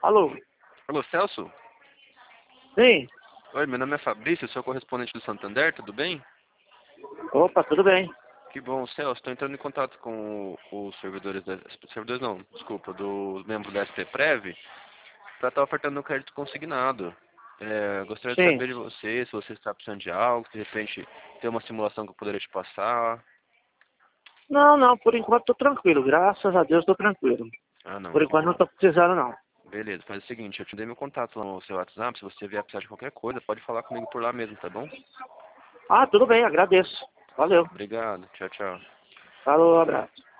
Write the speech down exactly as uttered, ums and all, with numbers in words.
Alô? Alô, Celso? Sim. Oi, meu nome é Fabrício, sou correspondente do Santander, tudo bem? Opa, tudo bem? Que bom, Celso, estou entrando em contato com o- os servidores, da, servidores não, desculpa, dos membros da S T Prev, para estar ofertando um crédito consignado. É, gostaria de Sim. saber de você, se você está precisando de algo, se de repente tem uma simulação que eu poderia te passar. Não, não, por enquanto tô tranquilo. Graças a Deus tô tranquilo. Ah, não, Por que enquanto não bom. tô precisando, não. Beleza, faz o seguinte, eu te dei meu contato lá no seu WhatsApp, se você vier precisar de qualquer coisa, pode falar comigo por lá mesmo, tá bom? Ah, tudo bem, agradeço. Valeu. Obrigado, tchau, tchau. Falou, abraço.